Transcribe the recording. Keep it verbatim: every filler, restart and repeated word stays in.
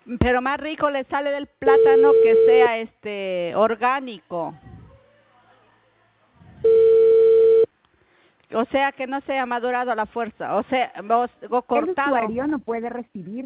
pero más rico le sale del plátano que sea este orgánico. O sea, que no sea madurado a la fuerza, o sea, o, o El cortado. usuario no puede recibir